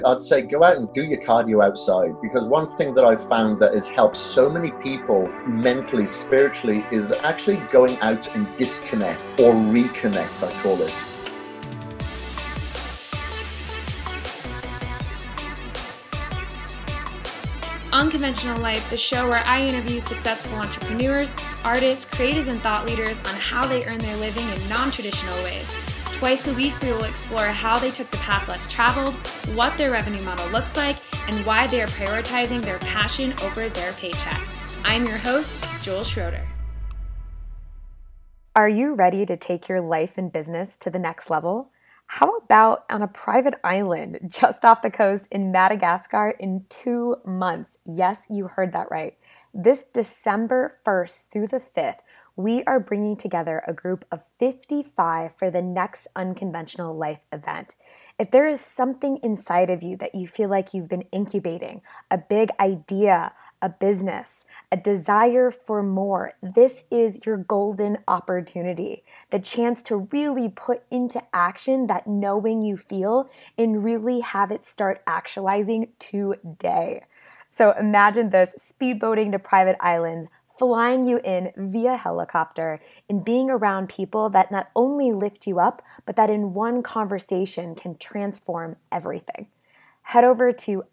I'd say go out and do your cardio outside, because one thing that I've found that has helped so many people mentally, spiritually, is actually going out and disconnect or reconnect, I call it. Unconventional Life, the show where I interview successful entrepreneurs, artists, creators, and thought leaders on how they earn their living in non-traditional ways. Twice a week, we will explore how they took the path less traveled, what their revenue model looks like, and why they are prioritizing their passion over their paycheck. I'm your host, Joel Schroeder. Are you ready to take your life and business to the next level? How about on a private island just off the coast in Madagascar in 2 months? Yes, you heard that right. This December 1st through the 5th, we are bringing together a group of 55 for the next Unconventional Life event. If there is something inside of you that you feel like you've been incubating, a big idea, a business, a desire for more, this is your golden opportunity. The chance to really put into action that knowing you feel and really have it start actualizing today. So imagine this: speedboating to private islands, flying you in via helicopter, and being around people that not only lift you up, but that in one conversation can transform everything. Head over to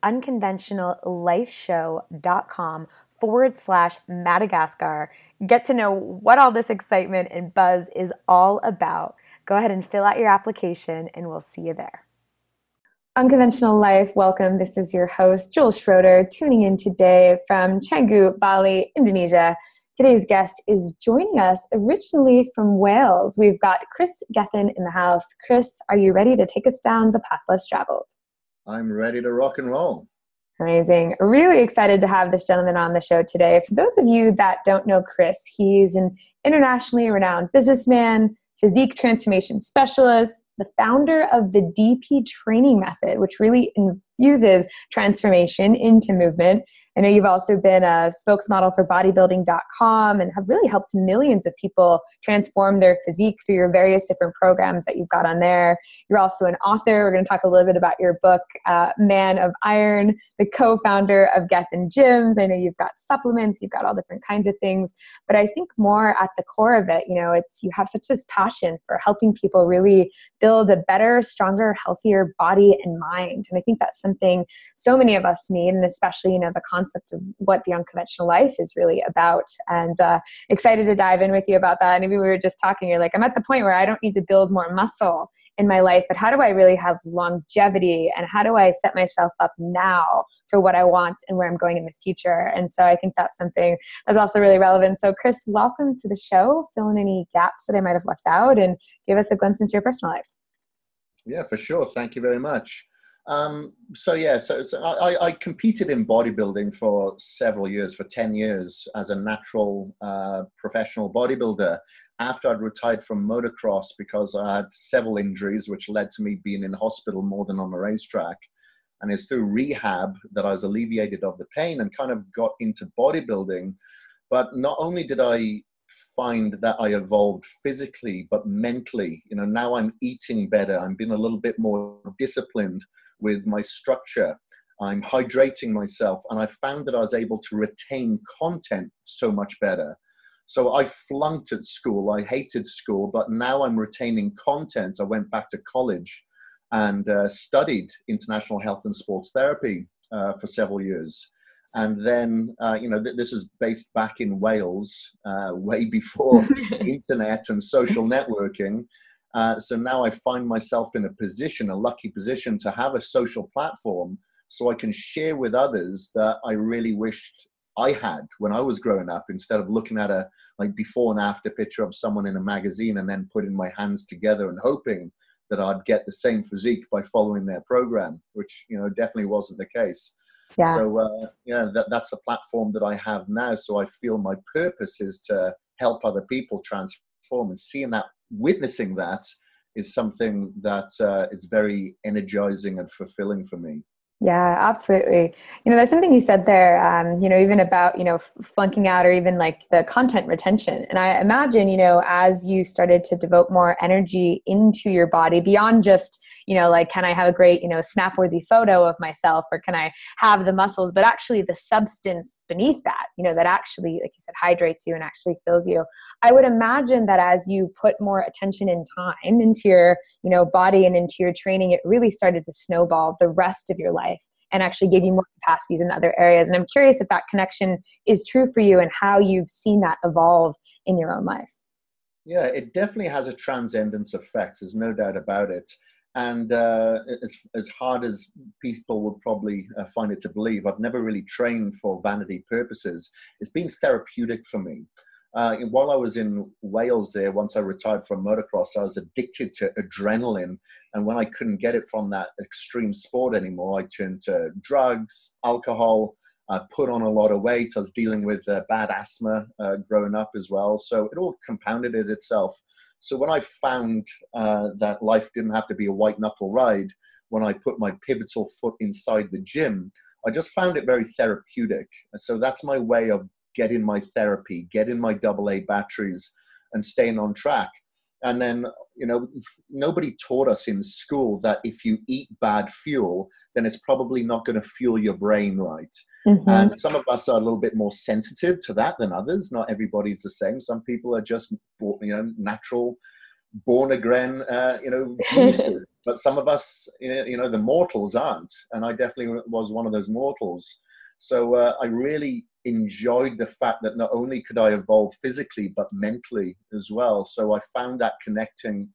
unconventionallifeshow.com/Madagascar. Get to know what all this excitement and buzz is all about. Go ahead and fill out your application, and we'll see you there. Unconventional Life, welcome. This is your host, Joel Schroeder, tuning in today from Canggu, Bali, Indonesia. Today's guest is joining us originally from Wales. We've got Chris Gethin in the house. Chris, are you ready to take us down the path less traveled? I'm ready to rock and roll. Amazing. Really excited to have this gentleman on the show today. For those of you that don't know Chris, he's an internationally renowned businessman, physique transformation specialist, the founder of the DP training method, which really infuses transformation into movement. I know you've also been a spokesmodel for bodybuilding.com and have really helped millions of people transform their physique through your various different programs that you've got on there. You're also an author. We're going to talk a little bit about your book, Man of Iron, the co-founder of Gethin Gyms. I know you've got supplements, you've got all different kinds of things, but I think more at the core of it, it's you have such this passion for helping people really build a better, stronger, healthier body and mind. And I think that's something so many of us need, and especially, the concept of what the unconventional life is really about. And excited to dive in with you about that. And maybe we were just talking, you're like, I'm at the point where I don't need to build more muscle in my life, but how do I really have longevity, and how do I set myself up now for what I want and where I'm going in the future? And so I think that's something that's also really relevant. So Chris, welcome to the show. Fill in any gaps that I might have left out and give us a glimpse into your personal life. Yeah, for sure. Thank you very much. So I competed in bodybuilding for several years, for 10 years, as a natural professional bodybuilder. After I'd retired from motocross because I had several injuries, which led to me being in hospital more than on the racetrack. And it's through rehab that I was alleviated of the pain and kind of got into bodybuilding. But not only did I find that I evolved physically, but mentally, now I'm eating better. I'm being a little bit more disciplined with my structure. I'm hydrating myself, and I found that I was able to retain content so much better. So I flunked at school. I hated school, but now I'm retaining content. I went back to college and studied international health and sports therapy for several years. And then, this is based back in Wales, way before internet and social networking. So now I find myself in a lucky position to have a social platform so I can share with others that I really wished I had when I was growing up, instead of looking at a before and after picture of someone in a magazine and then putting my hands together and hoping that I'd get the same physique by following their program, which, definitely wasn't the case. Yeah. So, that's the platform that I have now. So I feel my purpose is to help other people transform, and witnessing that is something that is very energizing and fulfilling for me. Yeah, absolutely. There's something you said there, even about, flunking out, or even like the content retention. And I imagine, as you started to devote more energy into your body beyond just, like, can I have a great, snap-worthy photo of myself, or can I have the muscles, but actually the substance beneath that, that actually, like you said, hydrates you and actually fills you. I would imagine that as you put more attention and time into your, body and into your training, it really started to snowball the rest of your life and actually give you more capacities in other areas. And I'm curious if that connection is true for you and how you've seen that evolve in your own life. Yeah, it definitely has a transcendence effect. There's no doubt about it. And as hard as people would probably find it to believe, I've never really trained for vanity purposes. It's been therapeutic for me. While I was in Wales there, once I retired from motocross, I was addicted to adrenaline. And when I couldn't get it from that extreme sport anymore, I turned to drugs, alcohol. I put on a lot of weight. I was dealing with bad asthma growing up as well. So it all compounded it itself. So when I found that life didn't have to be a white knuckle ride, when I put my pivotal foot inside the gym, I just found it very therapeutic. So that's my way of getting my therapy, getting my AA batteries and staying on track. And then, nobody taught us in school that if you eat bad fuel, then it's probably not going to fuel your brain right. Mm-hmm. And some of us are a little bit more sensitive to that than others. Not everybody's the same. Some people are just, natural, born again, geniuses. But some of us, the mortals aren't. And I definitely was one of those mortals. So I really enjoyed the fact that not only could I evolve physically, but mentally as well. So I found that connection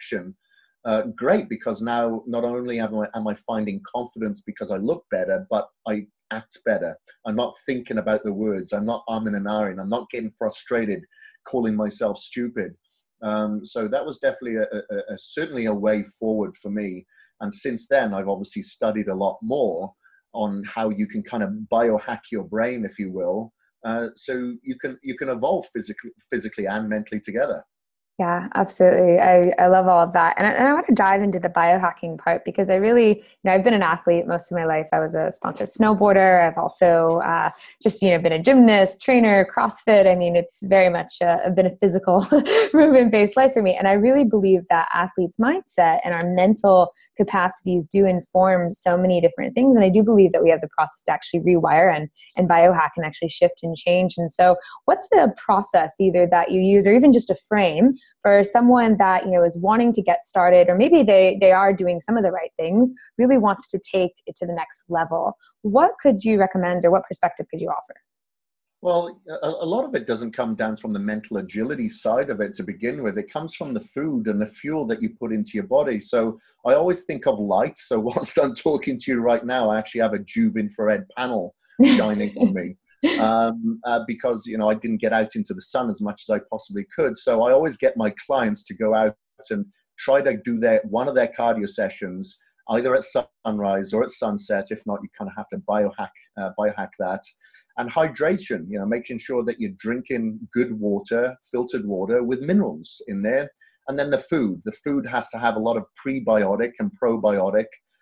great, because now not only am I finding confidence because I look better, but I act better. I'm not thinking about the words. I'm not umming and ahhing. I'm not getting frustrated, calling myself stupid. So that was definitely certainly a way forward for me. And since then, I've obviously studied a lot more on how you can kind of biohack your brain, if you will, so you can evolve physically and mentally together. Yeah, absolutely. I love all of that. And I want to dive into the biohacking part, because I really, I've been an athlete most of my life. I was a sponsored snowboarder. I've also just, been a gymnast, trainer, CrossFit. I mean, it's very much been a physical movement-based life for me. And I really believe that athletes' mindset and our mental capacities do inform so many different things. And I do believe that we have the process to actually rewire and biohack and actually shift and change. And so what's the process either that you use, or even just a frame, for someone that, is wanting to get started, or maybe they are doing some of the right things, really wants to take it to the next level? What could you recommend, or what perspective could you offer? Well, a lot of it doesn't come down from the mental agility side of it to begin with. It comes from the food and the fuel that you put into your body. So I always think of light. So whilst I'm talking to you right now, I actually have a Joovv infrared panel shining on me. Because I didn't get out into the sun as much as I possibly could. So I always get my clients to go out and try to do one of their cardio sessions either at sunrise or at sunset. If not, you kind of have to biohack that. And hydration, making sure that you're drinking good water, filtered water with minerals in there. And then the food has to have a lot of prebiotic and probiotic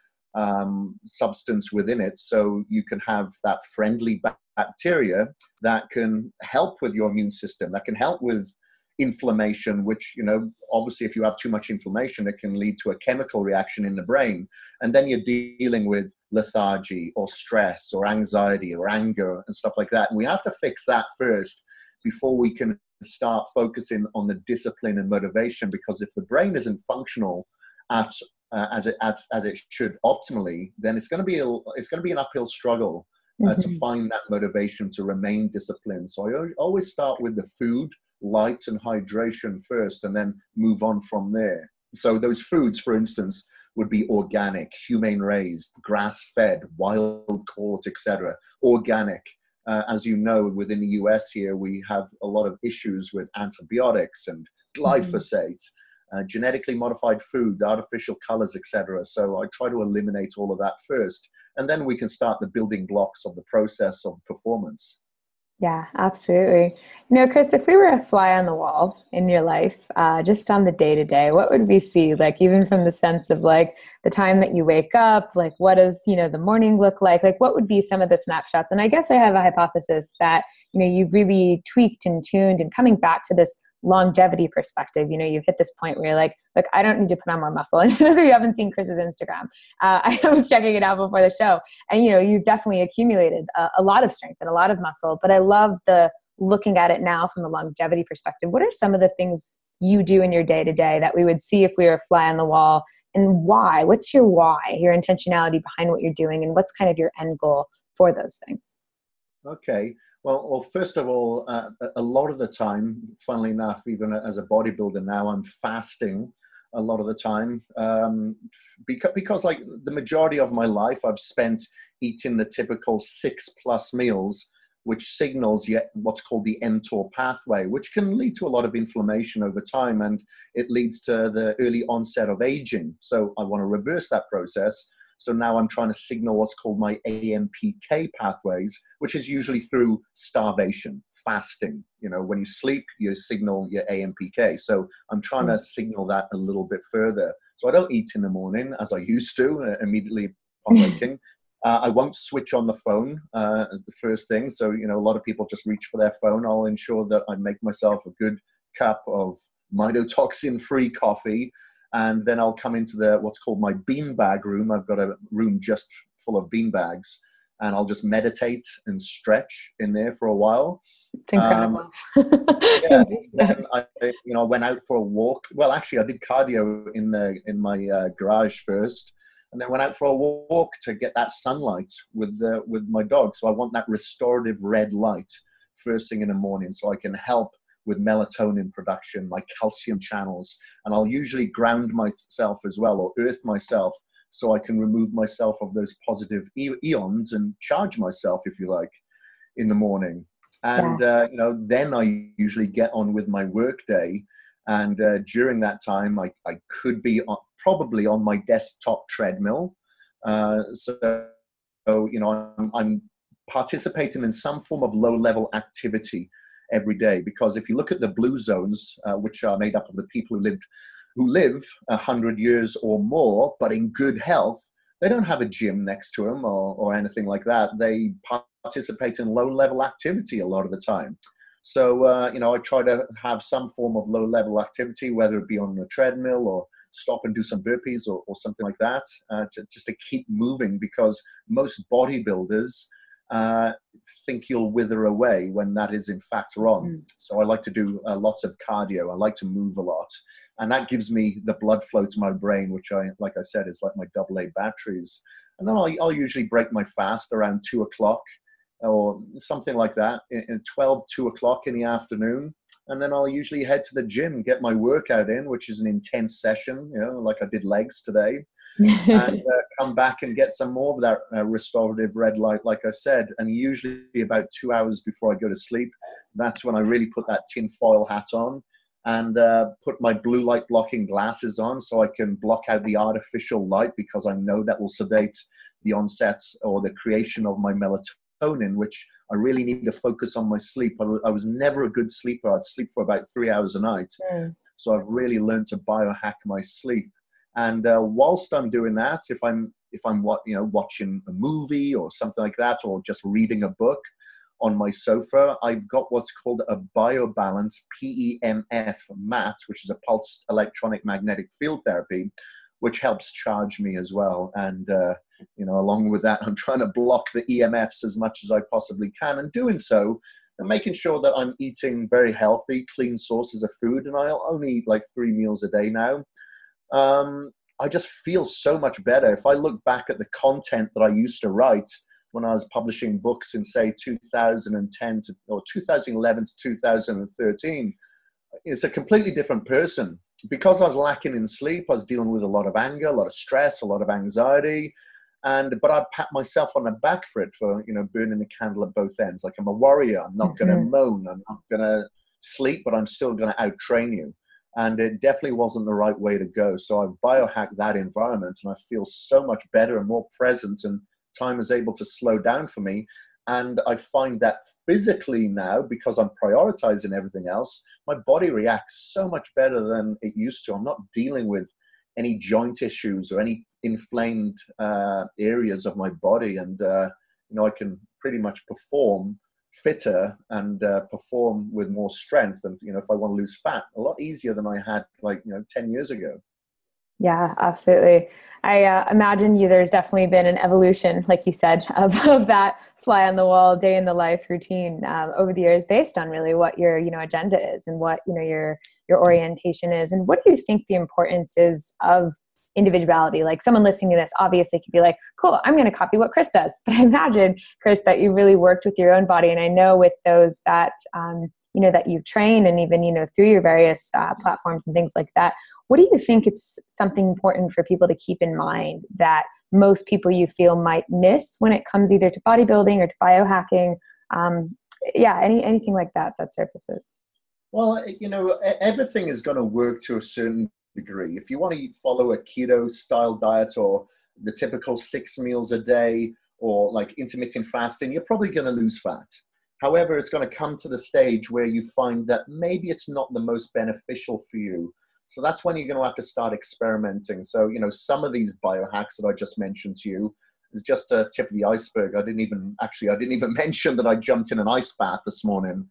substance within it, so you can have that friendly bacteria that can help with your immune system, that can help with inflammation, which, obviously if you have too much inflammation, it can lead to a chemical reaction in the brain. And then you're dealing with lethargy or stress or anxiety or anger and stuff like that. And we have to fix that first before we can start focusing on the discipline and motivation, because if the brain isn't functional as it should optimally, then it's going to be an uphill struggle to find that motivation to remain disciplined. So I always start with the food, light and hydration first, and then move on from there. So those foods, for instance, would be organic, humane raised, grass-fed, wild caught, etc. Organic. As you know, within the US here, we have a lot of issues with antibiotics and glyphosate. Genetically modified food, artificial colors, etc. So I try to eliminate all of that first, and then we can start the building blocks of the process of performance. Yeah, absolutely. Chris, if we were a fly on the wall in your life, just on the day-to-day, what would we see? Like, even from the sense of like the time that you wake up, like what does, the morning look like? Like, what would be some of the snapshots? And I guess I have a hypothesis that, you've really tweaked and tuned and coming back to this longevity perspective, you know, you've hit this point where you're like, look, I don't need to put on more muscle. And for those of you who haven't seen Chris's Instagram, I was checking it out before the show, and, you know, you've definitely accumulated a lot of strength and a lot of muscle, but I love the looking at it now from the longevity perspective. What are some of the things you do in your day-to-day that we would see if we were a fly on the wall, and why? What's your why, your intentionality behind what you're doing, and what's kind of your end goal for those things? Okay. Well, first of all, a lot of the time, funnily enough, even as a bodybuilder now, I'm fasting a lot of the time, because like the majority of my life I've spent eating the typical 6+ meals, which signals yet what's called the mTOR pathway, which can lead to a lot of inflammation over time, and it leads to the early onset of aging. So I want to reverse that process. So now I'm trying to signal what's called my AMPK pathways, which is usually through starvation, fasting. You know, when you sleep, you signal your AMPK. So I'm trying to signal that a little bit further. So I don't eat in the morning as I used to, immediately upon waking. I won't switch on the phone the first thing. So, you know, a lot of people just reach for their phone. I'll ensure that I make myself a good cup of mycotoxin-free coffee. And then I'll come into what's called my beanbag room. I've got a room just full of beanbags, and I'll just meditate and stretch in there for a while. It's incredible. Then I went out for a walk. Well, actually, I did cardio in my garage first, and then went out for a walk to get that sunlight with my dog. So I want that restorative red light first thing in the morning, so I can help with melatonin production, my calcium channels. And I'll usually ground myself as well, or earth myself, so I can remove myself of those positive ions and charge myself, if you like, in the morning. And, then I usually get on with my work day. And during that time, I could be probably on my desktop treadmill. So I'm participating in some form of low-level activity every day, because if you look at the blue zones, which are made up of the people who live 100 years or more, but in good health, they don't have a gym next to them or anything like that. They participate in low-level activity a lot of the time. So, I try to have some form of low-level activity, whether it be on a treadmill or stop and do some burpees or something like that, just to keep moving, because most bodybuilders think you'll wither away when that is in fact wrong. So I like to do lots of cardio. I like to move a lot, and that gives me the blood flow to my brain, which like I said, is like my AA batteries. And then I'll usually break my fast around 2 o'clock or something like that, in 2 o'clock in the afternoon. And then I'll usually head to the gym, get my workout in, which is an intense session, like I did legs today. And come back and get some more of that restorative red light, like I said. And usually about 2 hours before I go to sleep, that's when I really put that tinfoil hat on and put my blue light blocking glasses on, so I can block out the artificial light, because I know that will sedate the onset or the creation of my melatonin, which I really need to focus on my sleep. I was never a good sleeper. I'd sleep for about 3 hours a night. So I've really learned to biohack my sleep. And whilst I'm doing that, if I'm watching a movie or something like that, or just reading a book on my sofa, I've got what's called a BioBalance PEMF mat, which is a pulsed electronic magnetic field therapy, which helps charge me as well. And along with that, I'm trying to block the EMFs as much as I possibly can, and doing so, and making sure that I'm eating very healthy, clean sources of food. And I'll only eat like 3 meals a day now. I just feel so much better. If I look back at the content that I used to write when I was publishing books in, say, 2010 or 2011 to 2013, it's a completely different person. Because I was lacking in sleep, I was dealing with a lot of anger, a lot of stress, a lot of anxiety. But I'd pat myself on the back for it, for, burning the candle at both ends. Like, I'm a warrior. I'm not going to moan. I'm not going to sleep, but I'm still going to out-train you. And it definitely wasn't the right way to go. So I've biohacked that environment, and I feel so much better and more present, and time is able to slow down for me. And I find that physically now, because I'm prioritizing everything else, my body reacts so much better than it used to. I'm not dealing with any joint issues or any inflamed areas of my body. And, I can pretty much perform fitter and perform with more strength. And, you know, if I want to lose fat, a lot easier than I had, like, you know, 10 years ago. Yeah, absolutely. I imagine there's definitely been an evolution, like you said, of that fly on the wall, day in the life routine over the years, based on really what your, you know, agenda is and what, you know, your orientation is. And what do you think the importance is of individuality? Like, someone listening to this obviously could be like, cool, I'm going to copy what Chris does. But I imagine, Chris, that you really worked with your own body. And I know with those that, you know, that you train, and even, you know, through your various platforms and things like that, what do you think it's something important for people to keep in mind that most people you feel might miss when it comes either to bodybuilding or to biohacking? Anything like that surfaces. Well, you know, everything is going to work to a certain degree. If you want to follow a keto style diet or the typical 6 meals a day or like intermittent fasting, you're probably going to lose fat. However, it's going to come to the stage where you find that maybe it's not the most beneficial for you. So that's when you're going to have to start experimenting. So, you know, some of these biohacks that I just mentioned to you is just a tip of the iceberg. I didn't even mention that I jumped in an ice bath this morning.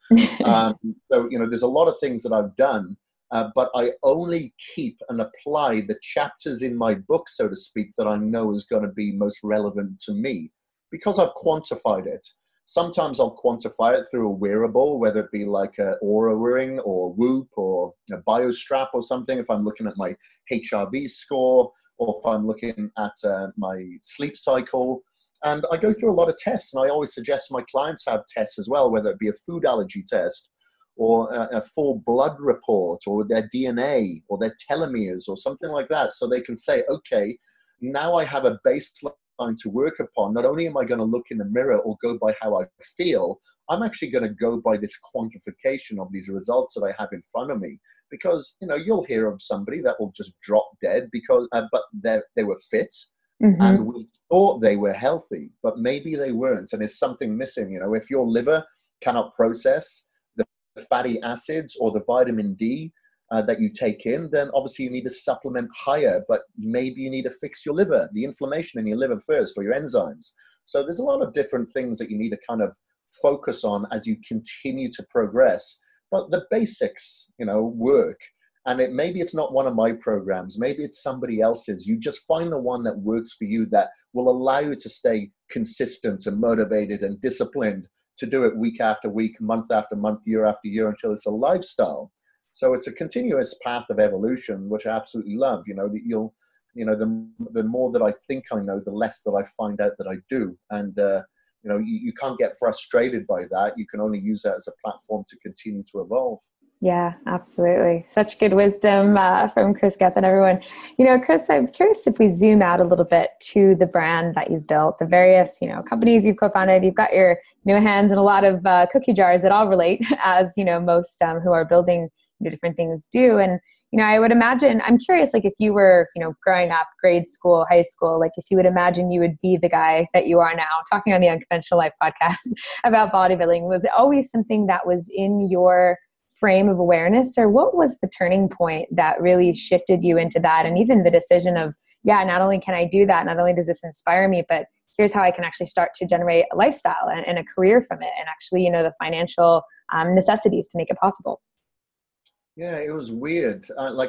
So, you know, there's a lot of things that I've done, but I only keep and apply the chapters in my book, so to speak, that I know is going to be most relevant to me because I've quantified it. Sometimes I'll quantify it through a wearable, whether it be like an Oura ring or Whoop or a BioStrap or something, if I'm looking at my HRV score or if I'm looking at my sleep cycle. And I go through a lot of tests, and I always suggest my clients have tests as well, whether it be a food allergy test or a full blood report or their DNA or their telomeres or something like that. So they can say, okay, now I have a baseline to work upon. Not only am I going to look in the mirror or go by how I feel, I'm actually going to go by this quantification of these results that I have in front of me. Because, you know, you'll hear of somebody that will just drop dead because, but they were fit, and we thought they were healthy, but maybe they weren't, and there's something missing. You know, if your liver cannot process the fatty acids or the vitamin D that you take in, then obviously you need to supplement higher, but maybe you need to fix your liver, the inflammation in your liver first, or your enzymes. So there's a lot of different things that you need to kind of focus on as you continue to progress. But the basics, you know, work. And maybe it's not one of my programs, maybe it's somebody else's. You just find the one that works for you, that will allow you to stay consistent and motivated and disciplined to do it week after week, month after month, year after year, until it's a lifestyle. So it's a continuous path of evolution, which I absolutely love. You know, that the more that I think I know, the less that I find out that I do. And, you know, you can't get frustrated by that. You can only use that as a platform to continue to evolve. Yeah, absolutely. Such good wisdom from Chris Gethin, everyone. You know, Chris, I'm curious if we zoom out a little bit to the brand that you've built, the various, you know, companies you've co-founded. You've got your hands in a lot of cookie jars that all relate, as, you know, most who are building different things do. And, you know, I would imagine, I'm curious, like, if you were, you know, growing up, grade school, high school, like, if you would imagine you would be the guy that you are now, talking on the Unconventional Life podcast about bodybuilding, was it always something that was in your frame of awareness, or what was the turning point that really shifted you into that? And even the decision of, yeah, not only can I do that, not only does this inspire me, but here's how I can actually start to generate a lifestyle and a career from it, and actually, you know, the financial necessities to make it possible. Yeah, it was weird.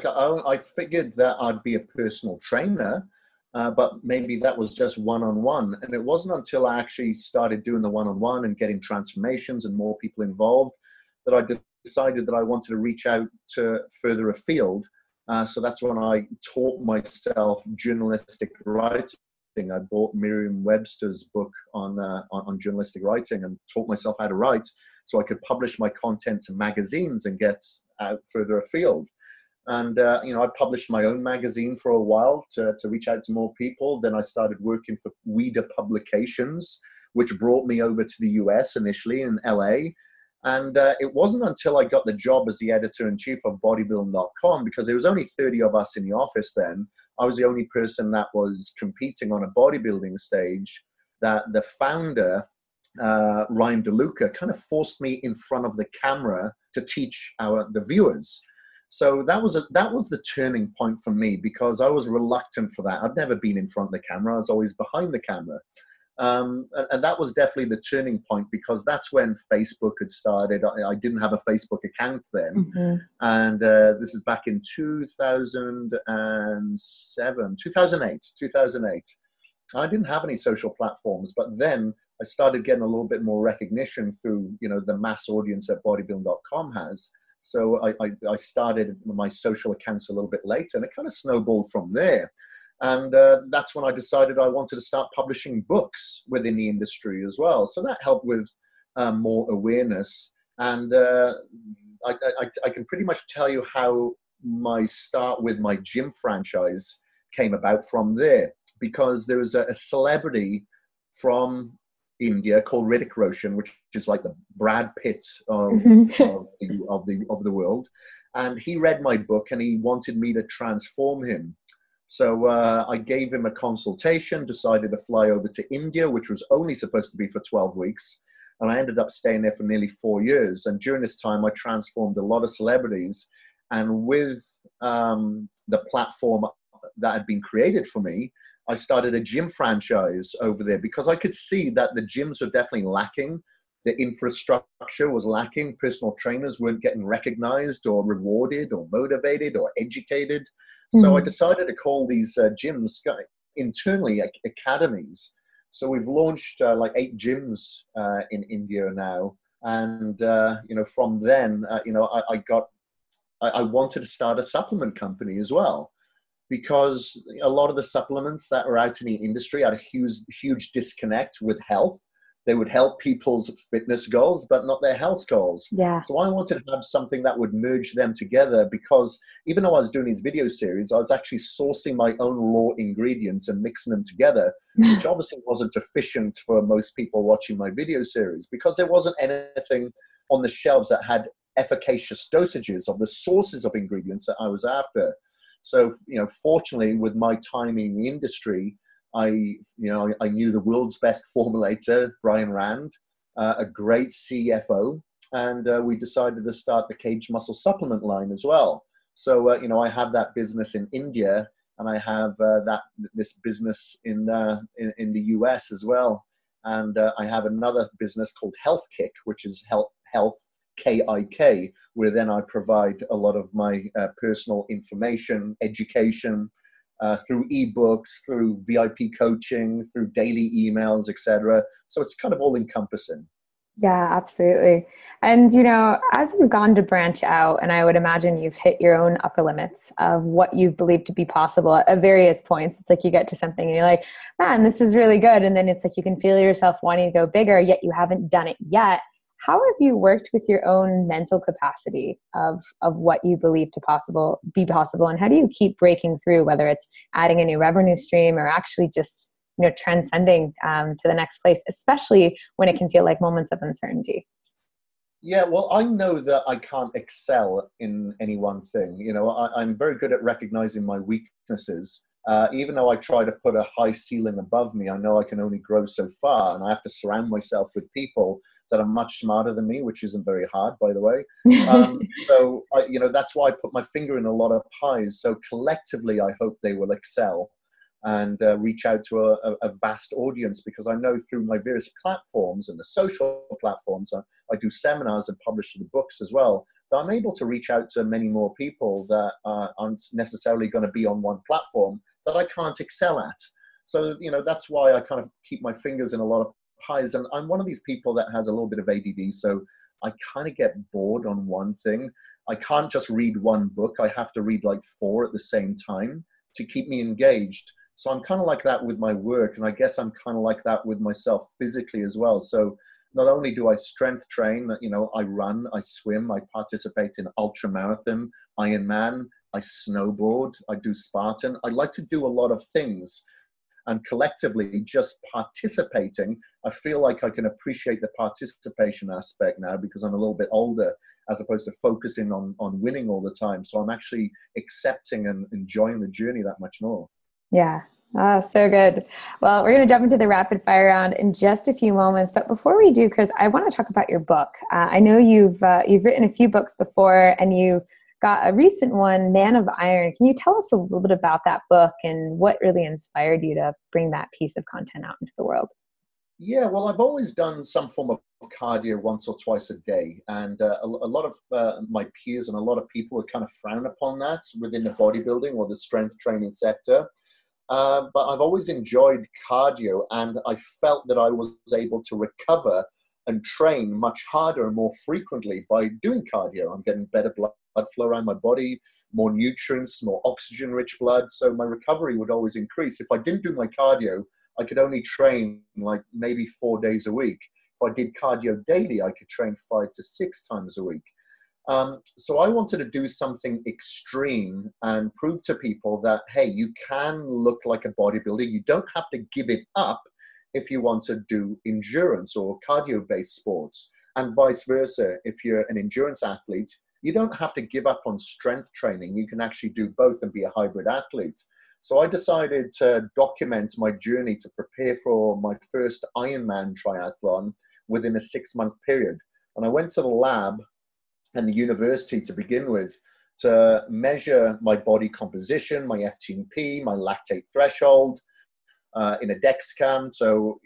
I figured that I'd be a personal trainer, but maybe that was just one-on-one. And it wasn't until I actually started doing the one-on-one and getting transformations and more people involved that I decided that I wanted to reach out to further afield. So that's when I taught myself journalistic writing. I bought Merriam-Webster's book on journalistic writing and taught myself how to write so I could publish my content to magazines and get out further afield. And, you know, I published my own magazine for a while to reach out to more people. Then I started working for Weider Publications, which brought me over to the US initially in LA. And it wasn't until I got the job as the editor-in-chief of bodybuilding.com, because there was only 30 of us in the office then. I was the only person that was competing on a bodybuilding stage, that the founder, Ryan DeLuca, kind of forced me in front of the camera to teach the viewers. So that was the turning point for me, because I was reluctant for that. I'd never been in front of the camera. I was always behind the camera. And that was definitely the turning point, because that's when Facebook had started. I didn't have a Facebook account then. Mm-hmm. And this is back in 2008. I didn't have any social platforms, but then I started getting a little bit more recognition through, the mass audience that bodybuilding.com has. So I started my social accounts a little bit later, and it kind of snowballed from there. And that's when I decided I wanted to start publishing books within the industry as well. So that helped with more awareness. And I can pretty much tell you how my start with my gym franchise came about from there, because there was a celebrity from India called Hrithik Roshan, which is like the Brad Pitt of the world. And he read my book and he wanted me to transform him. So I gave him a consultation, decided to fly over to India, which was only supposed to be for 12 weeks. And I ended up staying there for nearly 4 years. And during this time, I transformed a lot of celebrities. And with the platform that had been created for me, I started a gym franchise over there, because I could see that the gyms were definitely lacking. The infrastructure was lacking. Personal trainers weren't getting recognized or rewarded or motivated or educated. So I decided to call these gyms internally academies. So we've launched like 8 gyms in India now. And, from then, I wanted to start a supplement company as well, because a lot of the supplements that are out in the industry had a huge disconnect with health. They would help people's fitness goals, but not their health goals. Yeah. So I wanted to have something that would merge them together, because even though I was doing these video series, I was actually sourcing my own raw ingredients and mixing them together, which obviously wasn't efficient for most people watching my video series, because there wasn't anything on the shelves that had efficacious dosages of the sources of ingredients that I was after. So, fortunately, with my time in the industry, I knew the world's best formulator, Brian Rand, a great CFO, and we decided to start the Cage Muscle supplement line as well. So, I have that business in India, and I have this business in the US as well. And I have another business called Health Kick, which is health KIK, where then I provide a lot of my personal information, education, through ebooks, through VIP coaching, through daily emails, etc. So it's kind of all encompassing. Yeah, absolutely. And, as you've gone to branch out, and I would imagine you've hit your own upper limits of what you've believed to be possible at various points. It's like you get to something and you're like, man, this is really good. And then it's like you can feel yourself wanting to go bigger, yet you haven't done it yet. How have you worked with your own mental capacity of what you believe to be possible? And how do you keep breaking through, whether it's adding a new revenue stream or actually just, transcending to the next place, especially when it can feel like moments of uncertainty? Yeah, well, I know that I can't excel in any one thing. I'm very good at recognizing my weaknesses. Even though I try to put a high ceiling above me, I know I can only grow so far, and I have to surround myself with people that are much smarter than me, which isn't very hard, by the way. So, that's why I put my finger in a lot of pies. So collectively, I hope they will excel and reach out to a vast audience, because I know through my various platforms and the social platforms, I do seminars and publish the books as well, that I'm able to reach out to many more people that aren't necessarily going to be on one platform that I can't excel at. So, that's why I kind of keep my fingers in a lot of pies. And I'm one of these people that has a little bit of ADD. So I kind of get bored on one thing. I can't just read one book. I have to read like 4 at the same time to keep me engaged. So I'm kind of like that with my work. And I guess I'm kind of like that with myself physically as well. So not only do I strength train, I run, I swim, I participate in ultra marathon, Ironman, I snowboard, I do Spartan. I like to do a lot of things. And collectively, just participating, I feel like I can appreciate the participation aspect now, because I'm a little bit older, as opposed to focusing on winning all the time. So I'm actually accepting and enjoying the journey that much more. Yeah. Oh, so good. Well, we're going to jump into the rapid fire round in just a few moments. But before we do, Chris, I want to talk about your book. I know you've written a few books before, and you've got a recent one, Man of Iron. Can you tell us a little bit about that book and what really inspired you to bring that piece of content out into the world? Yeah, well, I've always done some form of cardio once or twice a day, and a lot of my peers and a lot of people would kind of frown upon that within the bodybuilding or the strength training sector. But I've always enjoyed cardio, and I felt that I was able to recover and train much harder and more frequently by doing cardio. I'm getting better blood flow around my body, more nutrients, more oxygen-rich blood. So my recovery would always increase. If I didn't do my cardio, I could only train like maybe 4 days a week. If I did cardio daily, I could train 5 to 6 times a week. So I wanted to do something extreme and prove to people that, hey, you can look like a bodybuilder. You don't have to give it up if you want to do endurance or cardio-based sports, and vice versa. If you're an endurance athlete, you don't have to give up on strength training. You can actually do both and be a hybrid athlete. So I decided to document my journey to prepare for my first Ironman triathlon within a 6-month period. And I went to the lab and the university to begin with to measure my body composition, my FTP, my lactate threshold in a DexCam. So,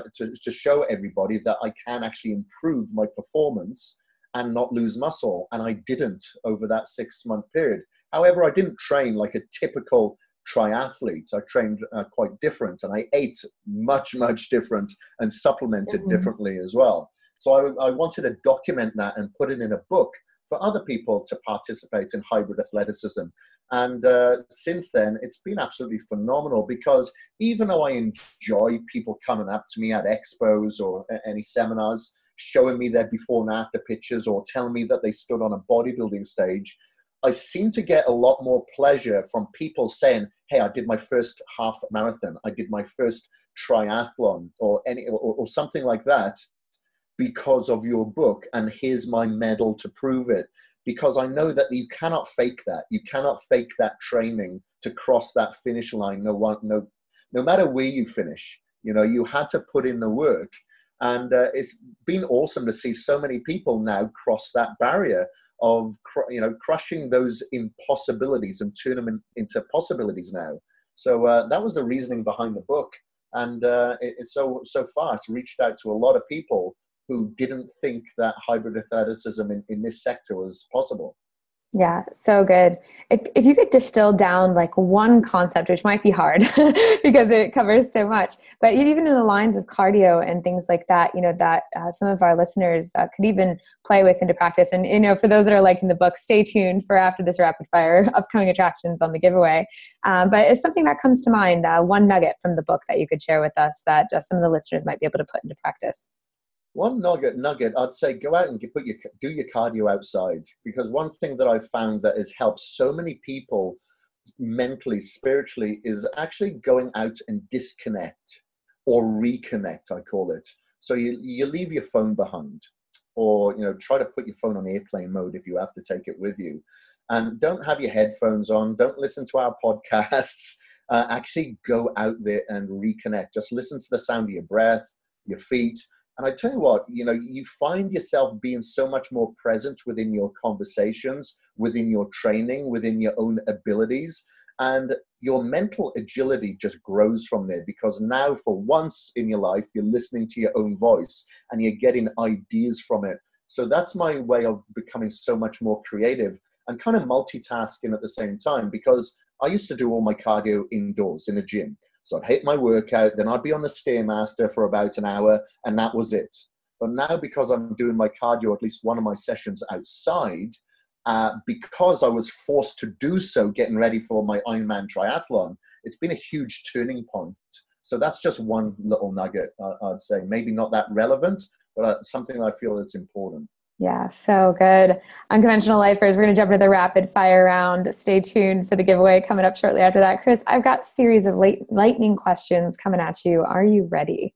to show everybody that I can actually improve my performance and not lose muscle. And I didn't over that 6-month period. However, I didn't train like a typical triathlete. I trained quite different, and I ate much, much different and supplemented differently as well. So I wanted to document that and put it in a book for other people to participate in hybrid athleticism. And since then, it's been absolutely phenomenal, because even though I enjoy people coming up to me at expos or any seminars, showing me their before and after pictures or telling me that they stood on a bodybuilding stage, I seem to get a lot more pleasure from people saying, hey, I did my first half marathon, I did my first triathlon or something like that because of your book, and here's my medal to prove it. Because I know that you cannot fake that. You cannot fake that training to cross that finish line. No matter where you finish, you had to put in the work. And it's been awesome to see so many people now cross that barrier of, crushing those impossibilities and turn them into possibilities now. So that was the reasoning behind the book. And it's so far, it's reached out to a lot of people who didn't think that hybrid athleticism in this sector was possible. Yeah, so good. If you could distill down like one concept, which might be hard because it covers so much, but even in the lines of cardio and things like that, that some of our listeners could even play with into practice. And, for those that are liking the book, stay tuned for after this rapid fire upcoming attractions on the giveaway. But it's something that comes to mind, one nugget from the book that you could share with us that some of the listeners might be able to put into practice. One nugget, I'd say go out and do your cardio outside, because one thing that I've found that has helped so many people mentally, spiritually, is actually going out and disconnect or reconnect, I call it. So you leave your phone behind, or try to put your phone on airplane mode if you have to take it with you, and don't have your headphones on. Don't listen to our podcasts. Actually go out there and reconnect. Just listen to the sound of your breath, your feet. And I tell you what, you find yourself being so much more present within your conversations, within your training, within your own abilities, and your mental agility just grows from there, because now for once in your life, you're listening to your own voice and you're getting ideas from it. So that's my way of becoming so much more creative and kind of multitasking at the same time, because I used to do all my cardio indoors in the gym. So I'd hit my workout, then I'd be on the Stairmaster for about an hour, and that was it. But now, because I'm doing my cardio, at least one of my sessions outside, because I was forced to do so getting ready for my Ironman triathlon, it's been a huge turning point. So that's just one little nugget, I'd say. Maybe not that relevant, but something I feel that's important. Yeah, so good. Unconventional Lifers, we're going to jump into the rapid fire round. Stay tuned for the giveaway coming up shortly after that. Chris, I've got a series of lightning questions coming at you. Are you ready?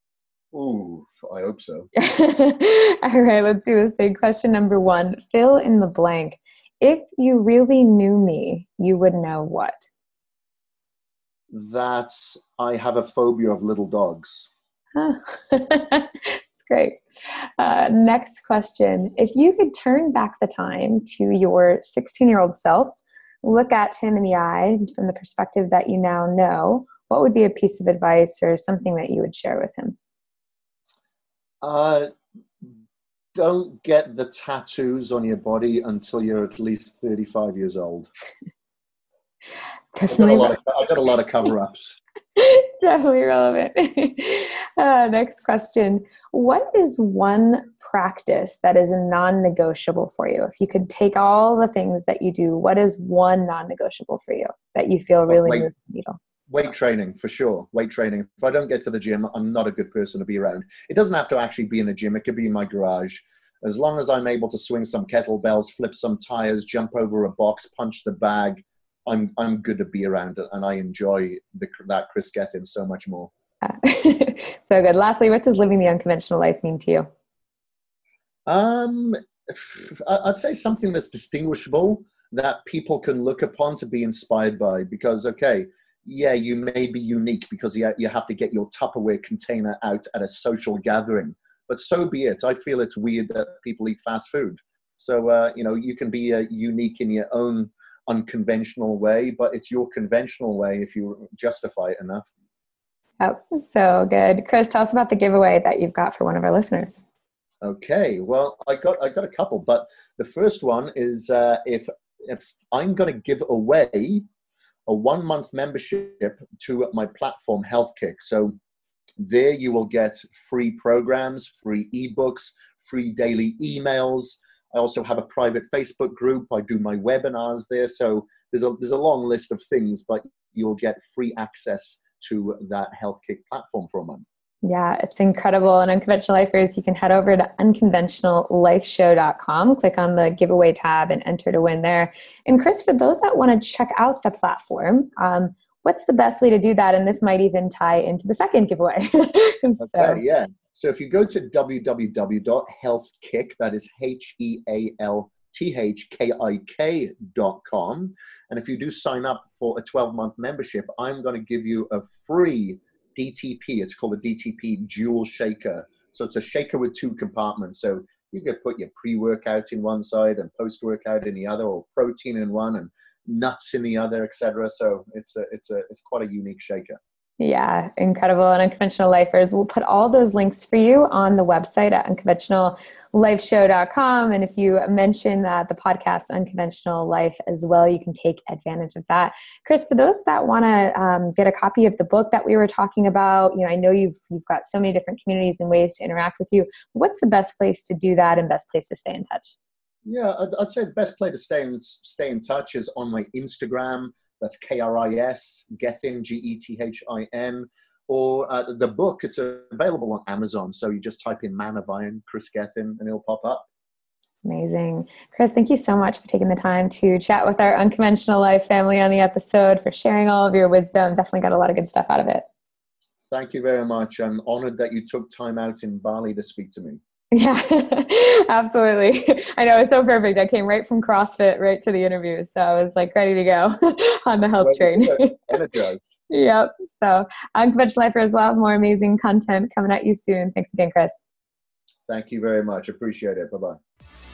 Ooh, I hope so. All right, let's do this thing. Question number 1, fill in the blank. If you really knew me, you would know what? That I have a phobia of little dogs. Great. Next question. If you could turn back the time to your 16-year-old self, look at him in the eye from the perspective that you now know, what would be a piece of advice or something that you would share with him? Uh, don't get the tattoos on your body until you're at least 35 years old. Definitely. I got a lot of cover-ups. Definitely relevant. Next question. What is one practice that is non-negotiable for you? If you could take all the things that you do, what is one non-negotiable for you that you feel really moves the needle? Weight training, for sure. Weight training. If I don't get to the gym, I'm not a good person to be around. It doesn't have to actually be in a gym. It could be in my garage. As long as I'm able to swing some kettlebells, flip some tires, jump over a box, punch the bag, I'm good to be around, and I enjoy that Chris Gethin so much more. So good. Lastly, what does living the unconventional life mean to you? I'd say something that's distinguishable, that people can look upon to be inspired by, because, okay, yeah, you may be unique because you have to get your Tupperware container out at a social gathering, but so be it. I feel it's weird that people eat fast food. So, you can be unique in your own unconventional way, but it's your conventional way if you justify it enough. Oh, so good. Chris, tell us about the giveaway that you've got for one of our listeners. Okay, well, I got a couple, but the first one is if I'm going to give away a 1-month membership to my platform, Health Kick. So there you will get free programs, free ebooks, free daily emails. I also have a private Facebook group. I do my webinars there. So there's a long list of things, but you'll get free access to that Health Kick platform for a month. Yeah, it's incredible. And Unconventional Lifers, you can head over to unconventionallifeshow.com, click on the giveaway tab and enter to win there. And Chris, for those that want to check out the platform, what's the best way to do that? And this might even tie into the second giveaway. Okay, yeah. So if you go to www.healthkick, that is HEALTHKIK.com, and if you do sign up for a 12-month membership, I'm going to give you a free DTP. It's called a DTP Dual Shaker. So it's a shaker with 2 compartments. So you can put your pre-workout in one side and post-workout in the other, or protein in one and nuts in the other, etc. So it's quite a unique shaker. Yeah, incredible. And Unconventional Lifers, we'll put all those links for you on the website at unconventionallifeshow.com. And if you mention the podcast Unconventional Life as well, you can take advantage of that. Chris, for those that want to get a copy of the book that we were talking about, I know you've got so many different communities and ways to interact with you. What's the best place to do that and best place to stay in touch? Yeah, I'd say the best place to stay in touch is on my Instagram. That's KRIS, Gethin, Gethin, or the book is available on Amazon. So you just type in Man of Iron, Chris Gethin, and it'll pop up. Amazing. Chris, thank you so much for taking the time to chat with our Unconventional Life family on the episode, for sharing all of your wisdom. Definitely got a lot of good stuff out of it. Thank you very much. I'm honored that you took time out in Bali to speak to me. Yeah, absolutely. I know, it's so perfect. I came right from CrossFit right to the interview. So I was like ready to go on the health train. Energized. Yep. So Unconventional Lifer as well. More amazing content coming at you soon. Thanks again, Chris. Thank you very much. Appreciate it. Bye-bye.